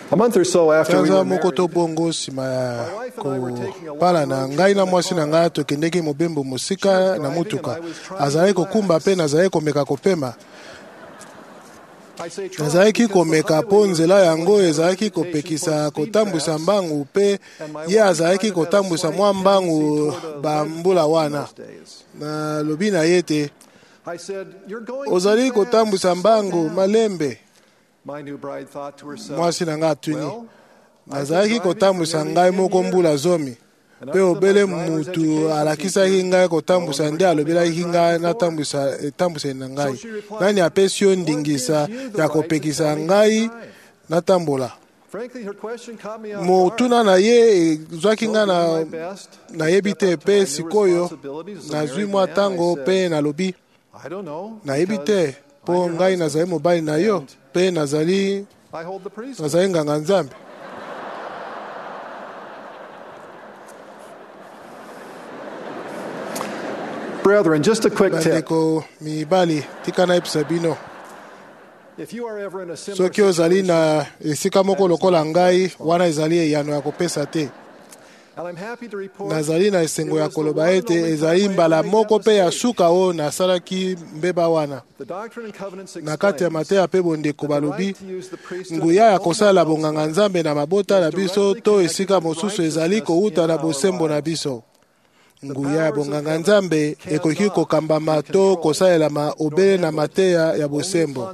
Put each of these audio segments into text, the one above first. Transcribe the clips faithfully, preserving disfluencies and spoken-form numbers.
A month or so after we were married, moko bongo sima ya ko pala na ngai na mwasi na ngai tokendeki mobembo musika na mutuka azali kokumba pe nazali komeka kopema nazalaki komeka po nzela yango ezalaki kopekisa kotambwisa mbangu pe ye azalaki kotambwisa mwa mbangu bambula wana na lobi na ye te ozali kotambwisa mbangu malembe. Mwasi na ngai atuni nazalaki kotambwisa ngai moko mbula zomi pe obele mutu alakisaki ngai kotambwisa nde alobelaki ngai natambwisa etambwisa na ngai nani apesi yo ndingisa ya kopekisa ngai natambola. Motuna na ye ezwaki ngai na nayebi te pe sikoyo nazwi mwa ntango pe nalobi nayebi te po ngai nazali mobali na yo pe nazali nazali nganga Nzambe. Brethren, just a quick tip. Mibali tika na epsabino. If you are ever in a similar soki ozali na esika moko lokola ngai wana ezali eyano ya kopesa te. Nazali na esengo ya koloba ete ezali mbala moko pe ya suka o nasalaki mbeba wana. Na kati ya Mateya pe bondeko balobi nguya ya kosala bonganga Nzambe na mabota na biso to esika mosusu ezali kouta na bosembo na biso. Nguya ya bonganga Nzambe ekoki kokambama to kosalelama obele na mateya ya bosembo.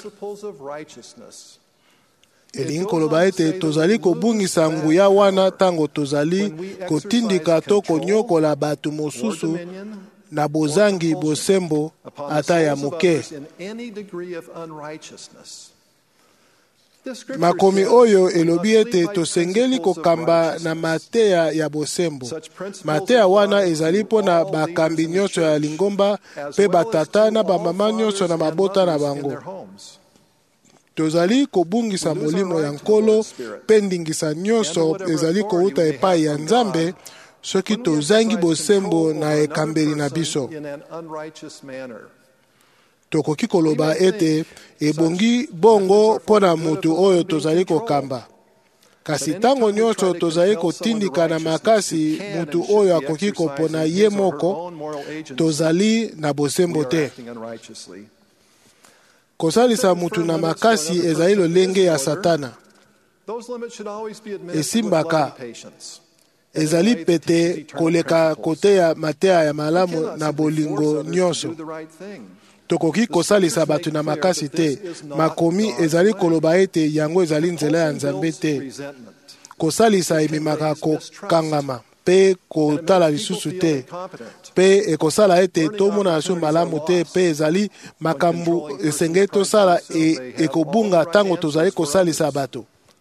Elingi koloba ete tozali kobungisa nguya wana tango tozali kotindika to konyokola bato mosusu na bozangi bosembo ata ya moke. Makomi oyo elobi ete tosengeli kokamba na mateya ya bosembo. Mateya wana ezali pona bakambi nyonso ya lingomba pe batata na bamama nyonso na mabota na bango. Tozali kobungisa molimo ya nkolo pe ndingisa nyonso ezali kouta epai ya Nzambe soki tozangi bosembo na ekambeli na biso. Tokoki koloba ete ebongi bongo pona mutu oyo tozali kokamba. Kasi tango nyonso tozali kotindika na makasi mutu oyo akoki kopona ye moko tozali na bosembo te. Kosalisa mutu na makasi ezali lolenge ya Satana. Esimbaka ezali pete koleka kote ya mateya ya malamu na bolingo nyonso. Tokoki kosalisa batu na makasi te. Makomi ezali koloba ete yango ezali nzela ya Nzambe te. Kosalisa ememaka kokangama pe kotala lisusu te. Pe ekosala ete tomona asu malamu te pe ezali makambu esenge tosala e ekobunga tango tozali kosalisa bato.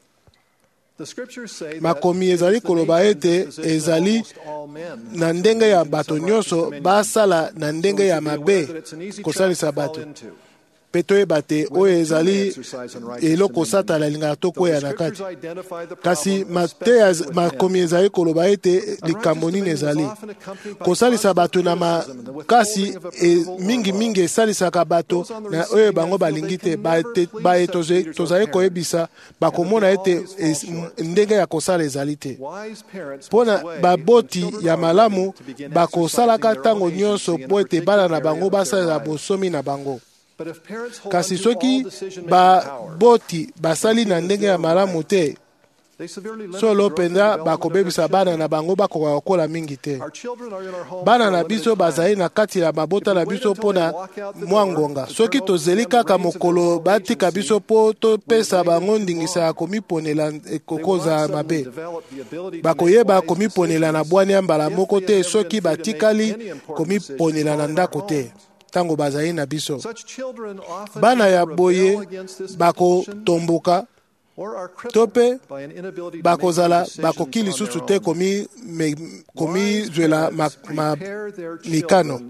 Makomi ezali koloba ete ezali na ndenge ya bato nyonso basala na ndenge ya mabe kosalisa bato. Pe toyeba te oyo ezali eloko Satana alingaka tokwea na kati. Kasi Mateya makomi ezali koloba ete likambo nini ezali. Kosalisa bato na makasi e mingi mingi esalisaka bato na oyo bango balingi te bae tozali koyebisa bakomona ete ndenge ya kosala ezali te. Pona baboti ya malamu bakosalaka tango nyonso po ete bana na bango basala bosomi na bango. Kasi soki baboti basali na ndenge ya malamu te solo penda bakobebisa bana na bango bakoka kokola mingi te. Bana na biso bazali na kati ya mabota na biso pona mwangonga. Soki tozeli kaka mokolo batika biso po topesa bango ndingisa ya komiponela kokoza mabe. Bakoyeba komiponela na bwani ya mbala moko te soki batikali komiponela na ndako te. Tango bazali na biso. Bana ya boye bako tomboka tope bakozala bakoki lisusu te komi komi zwela ma, ma mikano.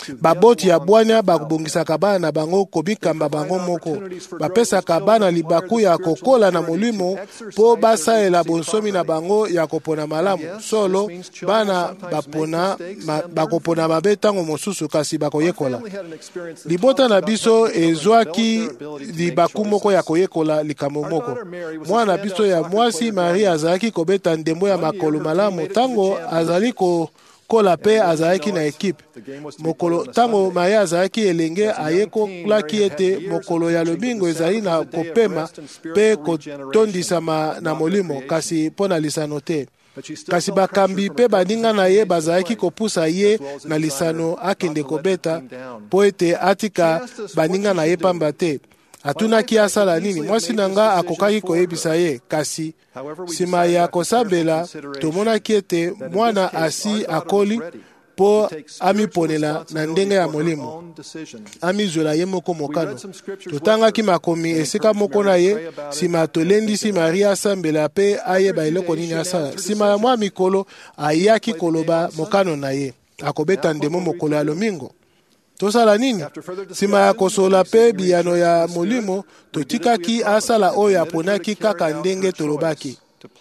baboti ya bwanya bakobongisaka bana na bango kobikamba bango moko, bapesaka bana libaku ya kokola na molimo po basalela bonsomi na bango ya kopona malamu. Solo bana bapona ma, bakopona mabe ntango mosusu kasi bakoyekola. Libota na biso ezwaki libaku moko ya koyekola likambo moko. Mwana biso ya mwasi Marie azalaki kobeta ndembo ya makolo malamu tango azali ko kola pe azalaki na ekipe. Mokolo tango Marie azalaki elenge ayekolaki ete mokolo ya lobingo ezali na kopema pe kotondisama na molimo kasi pona lisano te. Kasi bakambi pe baninga na ye bazalaki kopusa ye na lisano akende kobeta po ete atika baninga na ye pamba te. Atunaki asala nini? Mwasi nanga akokaki koyebisa ye, kasi sima ya kosambela tomonaki ete mwana asi akoli po amiponela na ndenge ya molimo, amizwela ye moko mokano. Totangaki makomi esika moko na ye, sima tolendisi Maria asambela pe ayeba eloko nini asala. Sima ya mwa mikolo ayaki koloba mokano na ye, akobeta ndemo mokolo ya lomingo. Tosala nini? Sima ya kosola pe biyano ya molimo, totikaki asala oyo aponaki kaka ndenge tolobaki.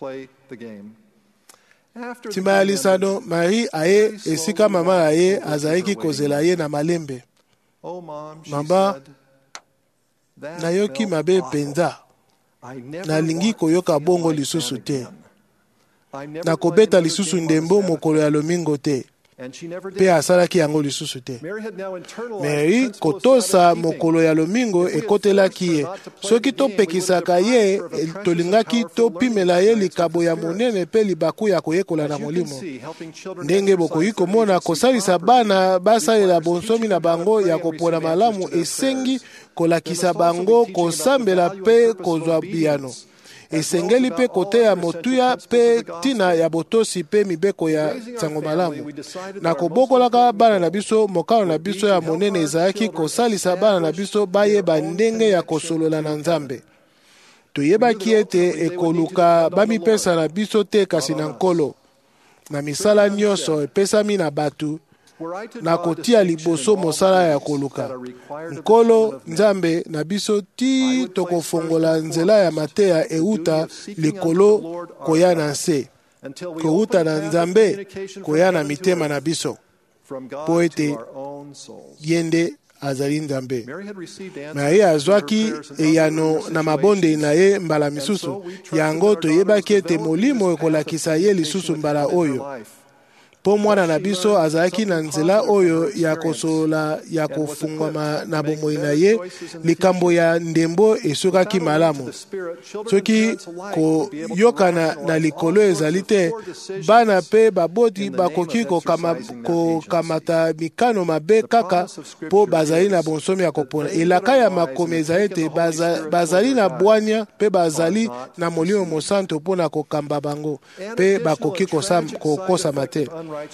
Sima ya lisano, Marie aye esika mama na ye azalaki kozela ye na malembe. Mama, nayoki mabe penza. Nalingi koyoka bongo lisusu te. Nakobeta lisusu ndembo mokolo ya lomingo te. Pe asalaki yango lisusu te. Mary kotosa mokolo ya lomingo ekotelaki ye. Soki topekisaka ye, tolingaki topimela ye likabo ya monene pe libaku ya koyekola na molimo. Ndenge bokoki komona kosalisa bana basalela bonsomi na bango ya kopona malamu esengi kolakisa bango kosambela pe kozwa biyano. Esengeli pe kote ya motuya pe tina ya botosi pe mibeko ya sango malamu. Na kobokolaka bana na biso mokano na biso ya monene ezalaki kosalisa bana na biso bayeba ndenge ya kosolola na Nzambe. Toyebaki ete ekoluka bamipesa na biso te kasi na nkolo. Na misala nyonso epesami na batu, na kotia liboso mosala ya koluka. Nkolo Nzambe na biso ti tokofongola nzela ya mateya euta likolo koya na nse. Kouta na Nzambe koya na mitema na biso. Po ete yende azali Nzambe. Maria azwaki eyano na mabonde na ye mbala misusu. Yango toyebaki ete molimo ekolakisa ye lisusu mbala oyo. Po mwana na biso azalaki na nzela oyo ya kosola ya kofungwama na bomoi na ye, likambo ya ndembo esukaki malamu. Soki koyokana na likolo ezali te, bana pe baboti bakoki kokamata mikano mabe kaka po bazali na bonsomi ya kopona. Elaka ya makomi ezali te bazali na bwanya pe bazali na molimo mosanto pona kokamba bango pe bakoki kokosama te.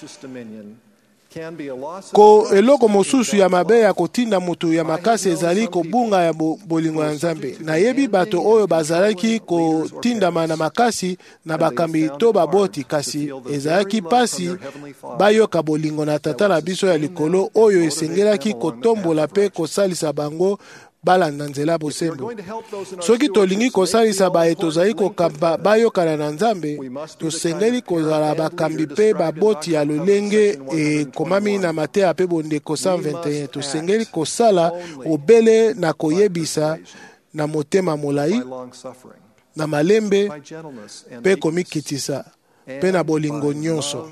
Ko eloko mosusu ya mabe ya kotinda mutu ya makasi ezali kobunga ya bolingo ya Nzambe. Na yebi bato oyo bazalaki kotindama na makasi na bakambi to baboti, kasi ezalaki pasi bayoka bolingo na Tata na biso ya likolo oyo esengelaki kotombola pe kosalisa bango balanda nzela bosembo. Soki tolingi kosalisa baye tozali kokamba bayokana na Nzambe, tosengeli kozala bakambi pe baboti ya lolenge ekomami na Mateya pe bondeko cent vingt et un. Tosengeli kosala obele na koyebisa na motema molai, na malembe pe komikitisa pe na bolingo nyonso.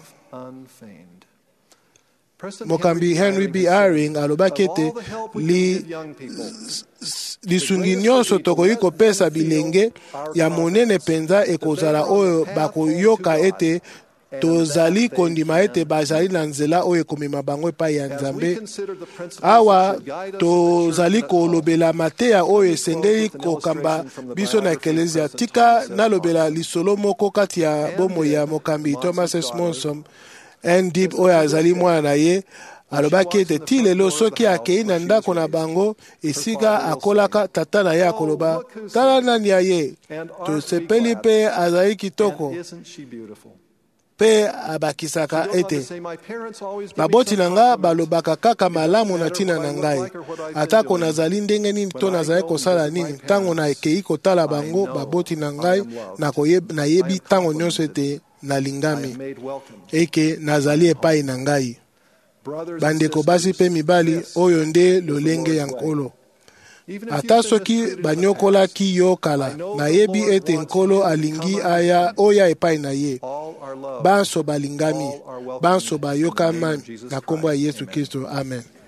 Mokambi Henry B. Eyring alobaki ete li lisungi nyonso tokoki kopesa bilenge ya monene penza ekozala oyo bakoyoka ete tozali kondima ete bazali na nzela oyo ekomema bango epai ya Nzambe. Awa tozali kolobela mateya oyo esengeli kokamba biso na eklezia. Tika nalobela lisolo moko kati ya bomoi ya mokambi Thomas S. Monson Ndip oyo azali mwana na ye, alobaki ete ti lelo soki akei na ndako na bango esika akolaka tata na ye akoloba tala nani ya ye, tosepeli pe azali kitoko. mpe abakisaka ete baboti na nga balobaka kaka malamu na ntina na ngai, atako nazali ndenge nini to nazali kosala nini. Ntango nakei kotala bango baboti na ngai, nayebi ntango nyonso ete nalingami eke nazali epai na ngai. Bandeko basi mpe mibali, oyo nde lolenge ya Nkolo. Ata soki banyokolaki yo kala, nayebi ete Nkolo alingi aya oya epai na ye. Banso balingami, banso bayokama na kombo ya Yesu Kristo. Amen.